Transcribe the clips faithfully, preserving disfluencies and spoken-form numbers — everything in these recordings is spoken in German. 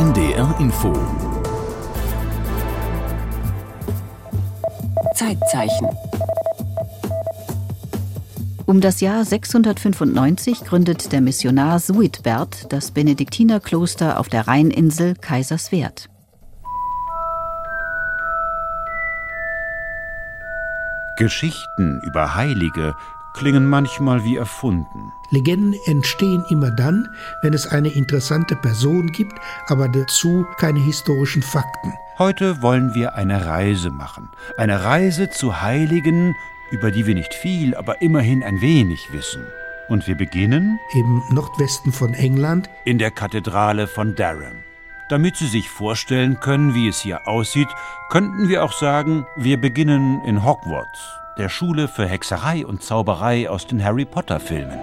N D R Info. Zeitzeichen. Um das Jahr sechshundertfünfundneunzig gründet der Missionar Suidbert das Benediktinerkloster auf der Rheininsel Kaiserswerth. Geschichten über Heilige klingen manchmal wie erfunden. Legenden entstehen immer dann, wenn es eine interessante Person gibt, aber dazu keine historischen Fakten. Heute wollen wir eine Reise machen. Eine Reise zu Heiligen, über die wir nicht viel, aber immerhin ein wenig wissen. Und wir beginnen Im Nordwesten von England, in der Kathedrale von Durham. Damit Sie sich vorstellen können, wie es hier aussieht, könnten wir auch sagen, wir beginnen in Hogwarts, der Schule für Hexerei und Zauberei aus den Harry-Potter-Filmen.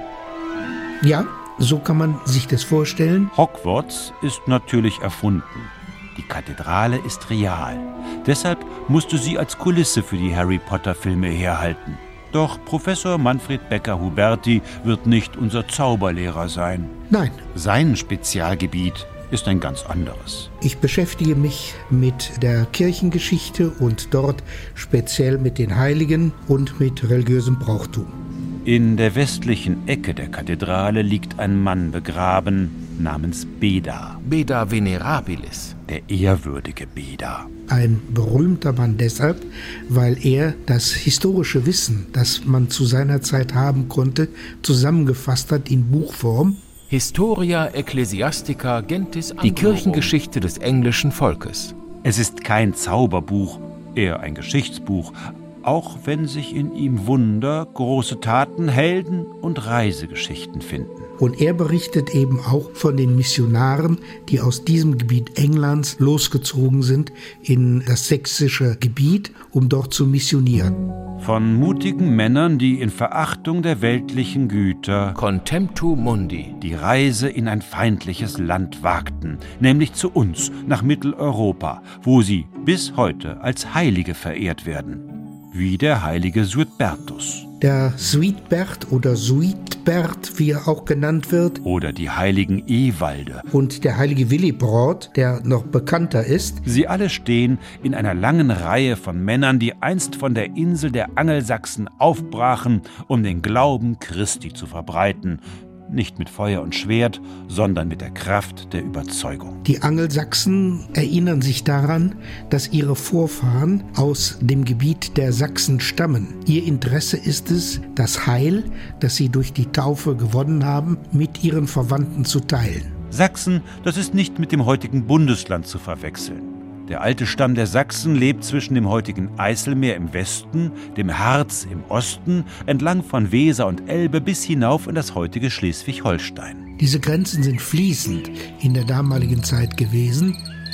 Ja, so kann man sich das vorstellen. Hogwarts ist natürlich erfunden. Die Kathedrale ist real. Deshalb musste sie als Kulisse für die Harry-Potter-Filme herhalten. Doch Professor Manfred Becker-Huberti wird nicht unser Zauberlehrer sein. Nein. Sein Spezialgebiet ist ein ganz anderes. Ich beschäftige mich mit der Kirchengeschichte und dort speziell mit den Heiligen und mit religiösem Brauchtum. In der westlichen Ecke der Kathedrale liegt ein Mann begraben namens Beda. Beda Venerabilis. Der ehrwürdige Beda. Ein berühmter Mann deshalb, weil er das historische Wissen, das man zu seiner Zeit haben konnte, zusammengefasst hat in Buchform. Historia Ecclesiastica Gentis Anglorum. Die Kirchengeschichte des englischen Volkes. Es ist kein Zauberbuch, eher ein Geschichtsbuch, auch wenn sich in ihm Wunder, große Taten, Helden und Reisegeschichten finden. Und er berichtet eben auch von den Missionaren, die aus diesem Gebiet Englands losgezogen sind in das sächsische Gebiet, um dort zu missionieren. Von mutigen Männern, die in Verachtung der weltlichen Güter Contemptu Mundi die Reise in ein feindliches Land wagten, nämlich zu uns, nach Mitteleuropa, wo sie bis heute als Heilige verehrt werden. Wie der heilige Suidbertus. Der Suidbert oder Suidbert, wie er auch genannt wird. Oder die heiligen Ewalde. Und der heilige Willibrord, der noch bekannter ist. Sie alle stehen in einer langen Reihe von Männern, die einst von der Insel der Angelsachsen aufbrachen, um den Glauben Christi zu verbreiten. Nicht mit Feuer und Schwert, sondern mit der Kraft der Überzeugung. Die Angelsachsen erinnern sich daran, dass ihre Vorfahren aus dem Gebiet der Sachsen stammen. Ihr Interesse ist es, das Heil, das sie durch die Taufe gewonnen haben, mit ihren Verwandten zu teilen. Sachsen, das ist nicht mit dem heutigen Bundesland zu verwechseln. Der alte Stamm der Sachsen lebt zwischen dem heutigen Eiselmeer im Westen, dem Harz im Osten, entlang von Weser und Elbe bis hinauf in das heutige Schleswig-Holstein. Diese Grenzen sind fließend in der damaligen Zeit gewesen.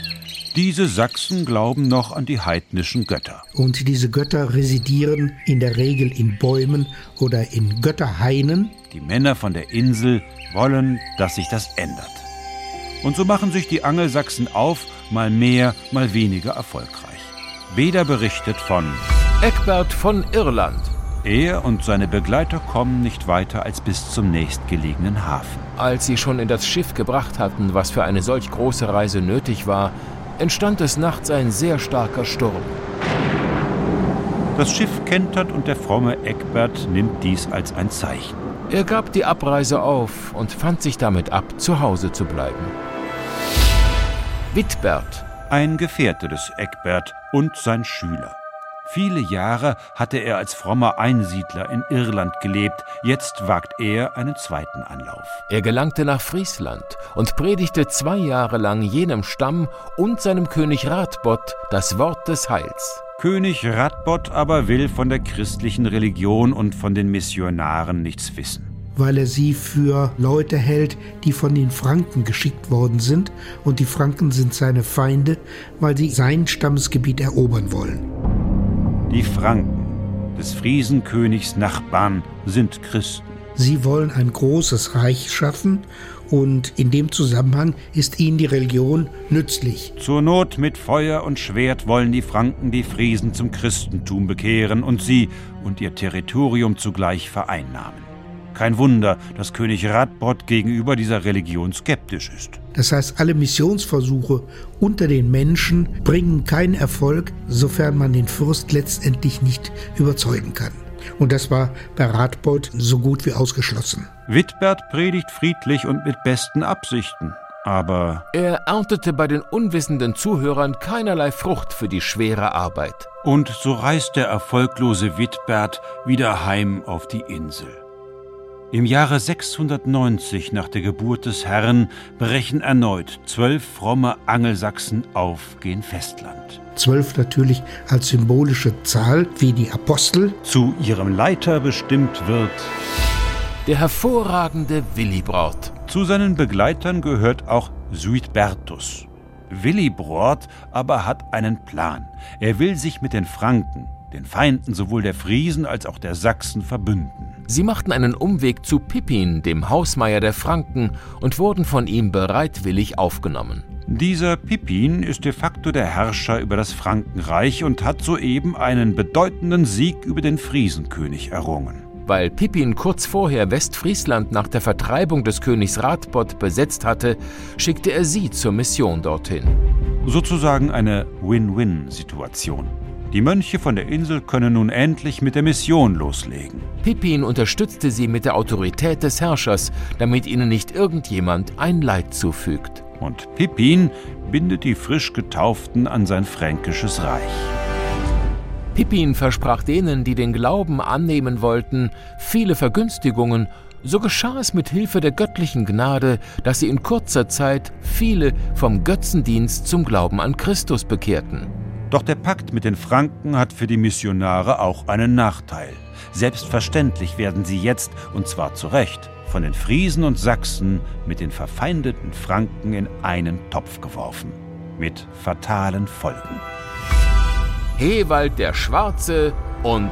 Diese Sachsen glauben noch an die heidnischen Götter. Und diese Götter residieren in der Regel in Bäumen oder in Götterhainen. Die Männer von der Insel wollen, dass sich das ändert. Und so machen sich die Angelsachsen auf, mal mehr, mal weniger erfolgreich. Beda berichtet von Egbert von Irland. Er und seine Begleiter kommen nicht weiter als bis zum nächstgelegenen Hafen. Als sie schon in das Schiff gebracht hatten, was für eine solch große Reise nötig war, entstand des Nachts ein sehr starker Sturm. Das Schiff kentert und der fromme Egbert nimmt dies als ein Zeichen. Er gab die Abreise auf und fand sich damit ab, zu Hause zu bleiben. Wittbert, ein Gefährte des Egbert und sein Schüler. Viele Jahre hatte er als frommer Einsiedler in Irland gelebt, jetzt wagt er einen zweiten Anlauf. Er gelangte nach Friesland und predigte zwei Jahre lang jenem Stamm und seinem König Radbot das Wort des Heils. König Radbot aber will von der christlichen Religion und von den Missionaren nichts wissen. Weil er sie für Leute hält, die von den Franken geschickt worden sind. Und die Franken sind seine Feinde, weil sie sein Stammesgebiet erobern wollen. Die Franken, des Friesenkönigs Nachbarn, sind Christen. Sie wollen ein großes Reich schaffen und in dem Zusammenhang ist ihnen die Religion nützlich. Zur Not mit Feuer und Schwert wollen die Franken die Friesen zum Christentum bekehren und sie und ihr Territorium zugleich vereinnahmen. Kein Wunder, dass König Radbot gegenüber dieser Religion skeptisch ist. Das heißt, alle Missionsversuche unter den Menschen bringen keinen Erfolg, sofern man den Fürst letztendlich nicht überzeugen kann. Und das war bei Radbot so gut wie ausgeschlossen. Witbert predigt friedlich und mit besten Absichten, aber er erntete bei den unwissenden Zuhörern keinerlei Frucht für die schwere Arbeit. Und so reist der erfolglose Witbert wieder heim auf die Insel. Im Jahre sechshundertneunzig nach der Geburt des Herrn brechen erneut zwölf fromme Angelsachsen auf gen Festland. Zwölf natürlich als symbolische Zahl wie die Apostel. Zu ihrem Leiter bestimmt wird der hervorragende Willibrord. Zu seinen Begleitern gehört auch Suidbertus. Willibrord aber hat einen Plan. Er will sich mit den Franken, den Feinden sowohl der Friesen als auch der Sachsen, verbünden. Sie machten einen Umweg zu Pippin, dem Hausmeier der Franken, und wurden von ihm bereitwillig aufgenommen. Dieser Pippin ist de facto der Herrscher über das Frankenreich und hat soeben einen bedeutenden Sieg über den Friesenkönig errungen. Weil Pippin kurz vorher Westfriesland nach der Vertreibung des Königs Radbot besetzt hatte, schickte er sie zur Mission dorthin. Sozusagen eine Win-Win-Situation. Die Mönche von der Insel können nun endlich mit der Mission loslegen. Pippin unterstützte sie mit der Autorität des Herrschers, damit ihnen nicht irgendjemand ein Leid zufügt. Und Pippin bindet die frisch Getauften an sein fränkisches Reich. Pippin versprach denen, die den Glauben annehmen wollten, viele Vergünstigungen. So geschah es mit Hilfe der göttlichen Gnade, dass sie in kurzer Zeit viele vom Götzendienst zum Glauben an Christus bekehrten. Doch der Pakt mit den Franken hat für die Missionare auch einen Nachteil. Selbstverständlich werden sie jetzt, und zwar zu Recht, von den Friesen und Sachsen mit den verfeindeten Franken in einen Topf geworfen. Mit fatalen Folgen. Hewald der Schwarze und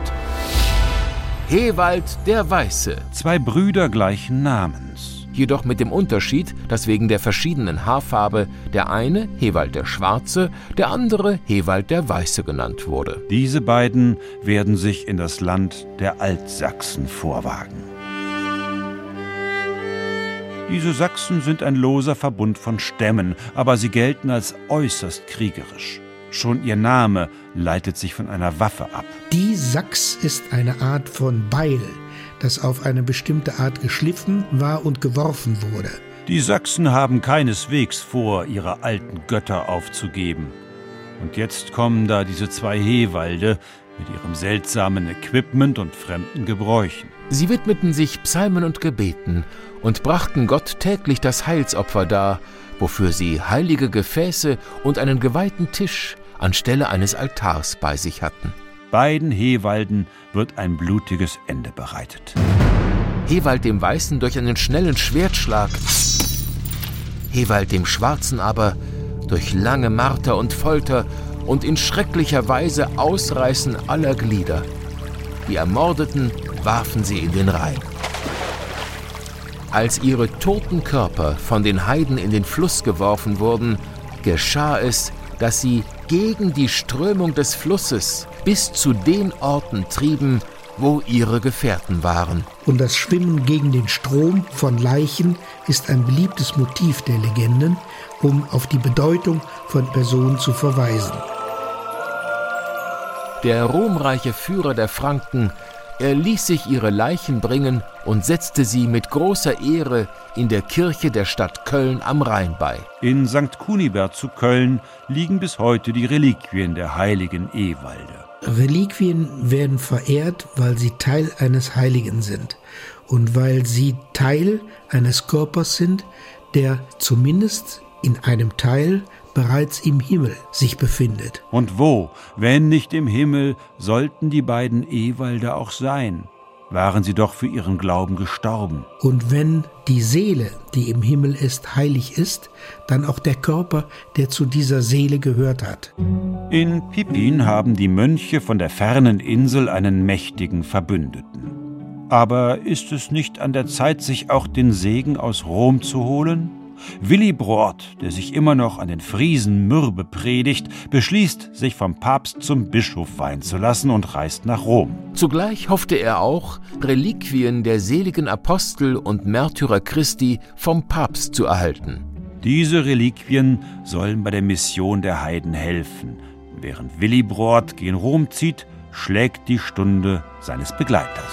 Hewald der Weiße. Zwei Brüder gleichen Namens. Jedoch mit dem Unterschied, dass wegen der verschiedenen Haarfarbe der eine Hewald der Schwarze, der andere Hewald der Weiße genannt wurde. Diese beiden werden sich in das Land der Altsachsen vorwagen. Diese Sachsen sind ein loser Verbund von Stämmen, aber sie gelten als äußerst kriegerisch. Schon ihr Name leitet sich von einer Waffe ab. Die Sachs ist eine Art von Beil, das auf eine bestimmte Art geschliffen war und geworfen wurde. Die Sachsen haben keineswegs vor, ihre alten Götter aufzugeben. Und jetzt kommen da diese zwei Hewalde mit ihrem seltsamen Equipment und fremden Gebräuchen. Sie widmeten sich Psalmen und Gebeten und brachten Gott täglich das Heilsopfer dar, wofür sie heilige Gefäße und einen geweihten Tisch anstelle eines Altars bei sich hatten. Beiden Hewalden wird ein blutiges Ende bereitet. Hewald dem Weißen durch einen schnellen Schwertschlag, Hewald dem Schwarzen aber durch lange Marter und Folter und in schrecklicher Weise Ausreißen aller Glieder. Die Ermordeten warfen sie in den Rhein. Als ihre toten Körper von den Heiden in den Fluss geworfen wurden, geschah es, dass sie gegen die Strömung des Flusses bis zu den Orten trieben, wo ihre Gefährten waren. Und das Schwimmen gegen den Strom von Leichen ist ein beliebtes Motiv der Legenden, um auf die Bedeutung von Personen zu verweisen. Der ruhmreiche Führer der Franken, er ließ sich ihre Leichen bringen und setzte sie mit großer Ehre in der Kirche der Stadt Köln am Rhein bei. In Sankt Kunibert zu Köln liegen bis heute die Reliquien der heiligen Ewalde. Reliquien werden verehrt, weil sie Teil eines Heiligen sind und weil sie Teil eines Körpers sind, der zumindest in einem Teil bereits im Himmel sich befindet. Und wo, wenn nicht im Himmel, sollten die beiden Ewalde auch sein? Waren sie doch für ihren Glauben gestorben. Und wenn die Seele, die im Himmel ist, heilig ist, dann auch der Körper, der zu dieser Seele gehört hat. In Pippin haben die Mönche von der fernen Insel einen mächtigen Verbündeten. Aber ist es nicht an der Zeit, sich auch den Segen aus Rom zu holen? Willibrord, der sich immer noch an den Friesen mürbe predigt, beschließt, sich vom Papst zum Bischof weihen zu lassen und reist nach Rom. Zugleich hoffte er auch, Reliquien der seligen Apostel und Märtyrer Christi vom Papst zu erhalten. Diese Reliquien sollen bei der Mission der Heiden helfen. Während Willibrord gen Rom zieht, schlägt die Stunde seines Begleiters.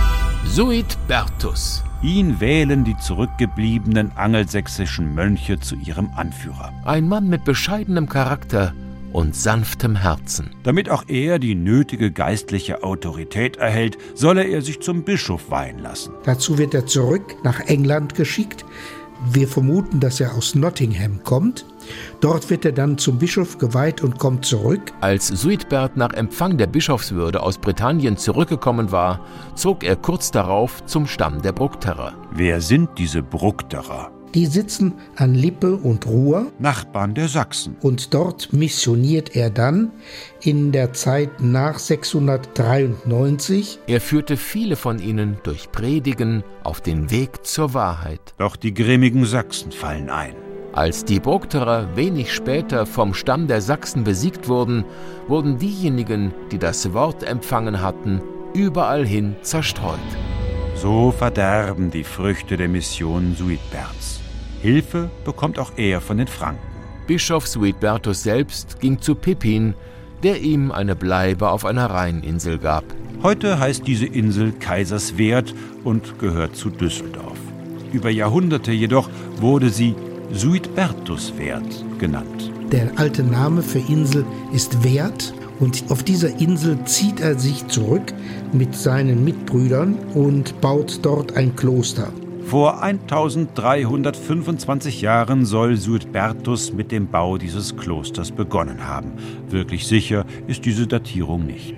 Suidbertus. Ihn wählen die zurückgebliebenen angelsächsischen Mönche zu ihrem Anführer. Ein Mann mit bescheidenem Charakter und sanftem Herzen. Damit auch er die nötige geistliche Autorität erhält, solle er sich zum Bischof weihen lassen. Dazu wird er zurück nach England geschickt. Wir vermuten, dass er aus Nottingham kommt. Dort wird er dann zum Bischof geweiht und kommt zurück. Als Suidbert nach Empfang der Bischofswürde aus Britannien zurückgekommen war, zog er kurz darauf zum Stamm der Brukterer. Wer sind diese Brukterer? Die sitzen an Lippe und Ruhr, Nachbarn der Sachsen. und dort missioniert er dann in der Zeit nach sechshundertdreiundneunzig. Er führte viele von ihnen durch Predigen auf den Weg zur Wahrheit. Doch die grimmigen Sachsen fallen ein. Als die Brukterer wenig später vom Stamm der Sachsen besiegt wurden, wurden diejenigen, die das Wort empfangen hatten, überall hin zerstreut. So verderben die Früchte der Mission Suidberts. Hilfe bekommt auch er von den Franken. Bischof Suidbertus selbst ging zu Pippin, der ihm eine Bleibe auf einer Rheininsel gab. Heute heißt diese Insel Kaiserswerth und gehört zu Düsseldorf. Über Jahrhunderte jedoch wurde sie Suidbertuswerth genannt. Der alte Name für Insel ist Werth, und auf dieser Insel zieht er sich zurück mit seinen Mitbrüdern und baut dort ein Kloster. Vor eintausenddreihundertfünfundzwanzig Jahren soll Suidbertus mit dem Bau dieses Klosters begonnen haben. Wirklich sicher ist diese Datierung nicht.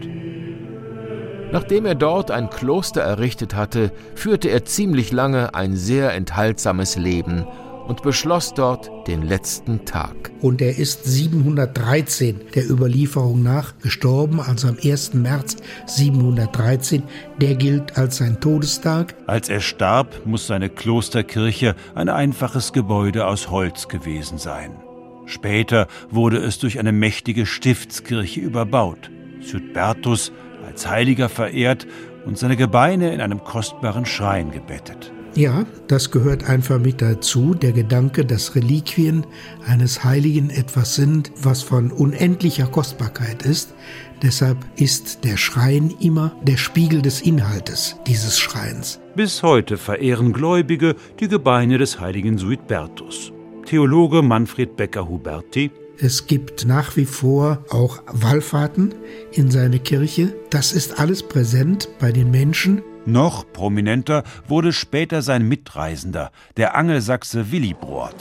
Nachdem er dort ein Kloster errichtet hatte, führte er ziemlich lange ein sehr enthaltsames Leben und beschloss dort den letzten Tag. Und er ist siebenhundertdreizehn der Überlieferung nach gestorben, also am ersten März siebenhundertdreizehn. Der gilt als sein Todestag. Als er starb, muss seine Klosterkirche ein einfaches Gebäude aus Holz gewesen sein. Später wurde es durch eine mächtige Stiftskirche überbaut. Suidbertus als Heiliger verehrt und seine Gebeine in einem kostbaren Schrein gebettet. Ja, das gehört einfach mit dazu, der Gedanke, dass Reliquien eines Heiligen etwas sind, was von unendlicher Kostbarkeit ist. Deshalb ist der Schrein immer der Spiegel des Inhaltes dieses Schreins. Bis heute verehren Gläubige die Gebeine des heiligen Suidbertus. Theologe Manfred Becker-Huberti: Es gibt nach wie vor auch Wallfahrten in seine Kirche. Das ist alles präsent bei den Menschen. Noch prominenter wurde später sein Mitreisender, der Angelsachse Willibrord.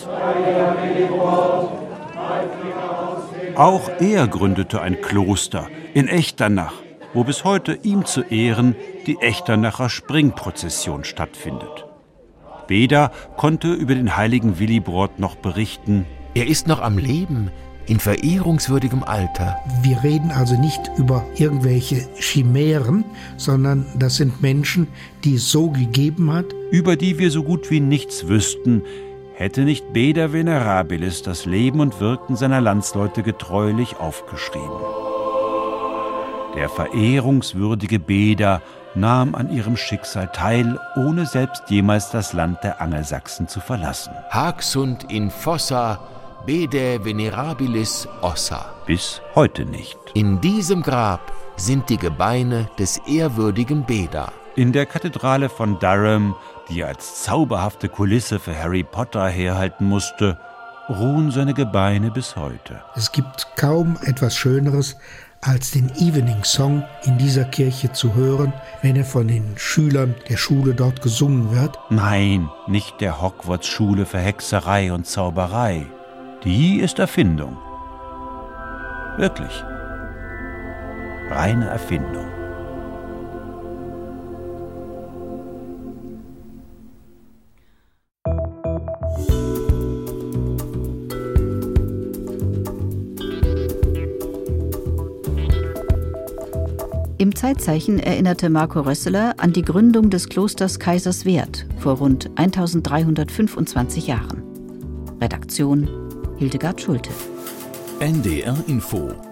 Auch er gründete ein Kloster in Echternach, wo bis heute ihm zu Ehren die Echternacher Springprozession stattfindet. Beda konnte über den heiligen Willibrord noch berichten: Er ist noch am Leben, in verehrungswürdigem Alter. Wir reden also nicht über irgendwelche Chimären, sondern das sind Menschen, die es so gegeben hat. Über die wir so gut wie nichts wüssten, hätte nicht Beda Venerabilis das Leben und Wirken seiner Landsleute getreulich aufgeschrieben. Der verehrungswürdige Beda nahm an ihrem Schicksal teil, ohne selbst jemals das Land der Angelsachsen zu verlassen. Hac sunt in fossa Bede venerabilis ossa. Bis heute nicht. In diesem Grab sind die Gebeine des ehrwürdigen Beda. In der Kathedrale von Durham, die er als zauberhafte Kulisse für Harry Potter herhalten musste, ruhen seine Gebeine bis heute. Es gibt kaum etwas Schöneres, als den Evening Song in dieser Kirche zu hören, wenn er von den Schülern der Schule dort gesungen wird. Nein, nicht der Hogwarts-Schule für Hexerei und Zauberei. Die ist Erfindung. Wirklich. Reine Erfindung. Im Zeitzeichen erinnerte Marco Rösseler an die Gründung des Klosters Kaiserswerth vor rund eintausenddreihundertfünfundzwanzig Jahren. Redaktion Hildegard Schulte. N D R Info